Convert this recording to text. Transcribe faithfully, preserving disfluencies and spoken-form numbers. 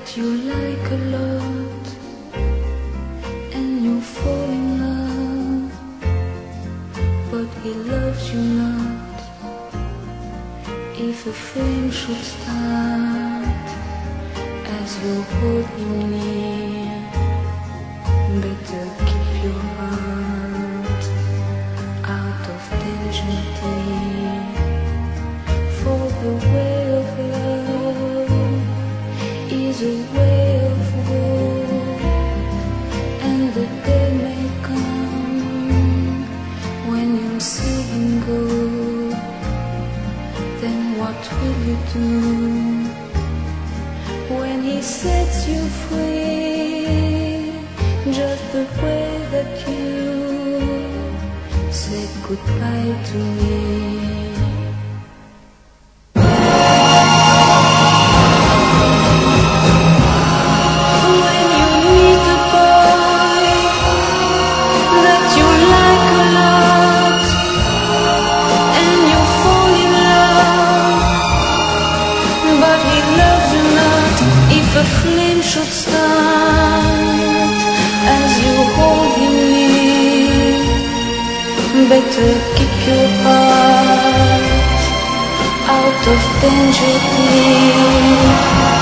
that you like a lot, and you fall in love, but he loves you not. If a flame should start as you hold him near, better keep your heart out of danger, dear. For the way of love is a way of war, and the day may come when you see him go. Then what will you do when he sets you free, just the way that you said goodbye to me? If a flame should start as you hold him near, better keep your heart out of danger, dear.